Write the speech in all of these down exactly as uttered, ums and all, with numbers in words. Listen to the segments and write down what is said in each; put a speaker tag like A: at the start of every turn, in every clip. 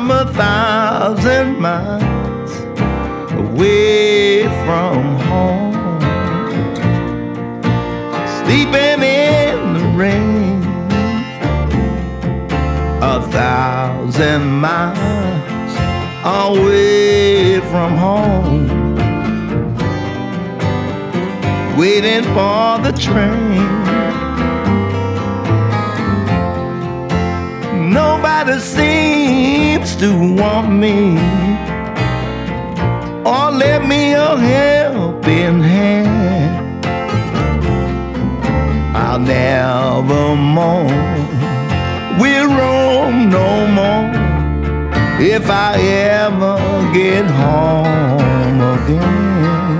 A: I'm a thousand miles away from home, sleeping in the rain. A thousand miles away from home, waiting for the train. Nobody seems to want me or lend me a helping hand. I'll never mourn, we'll roam no more if I ever get home again.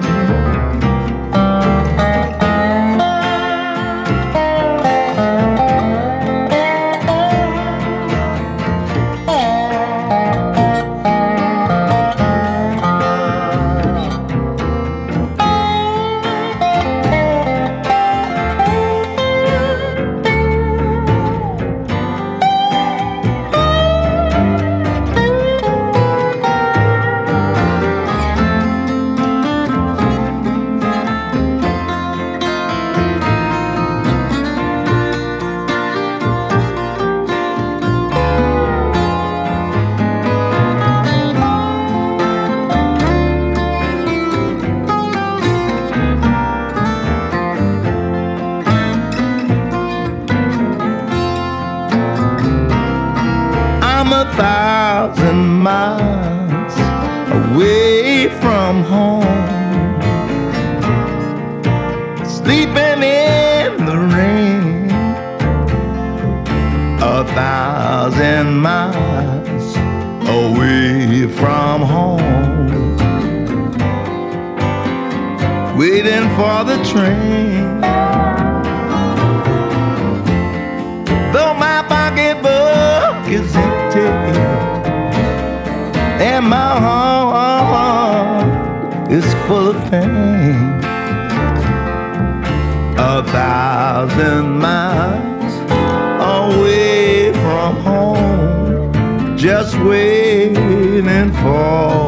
A: I'm a thousand miles away from home, sleeping in the rain. A thousand miles away from home, waiting for the train. Though my pocketbook is empty and my heart is full of pain, a thousand miles away from home, just waiting for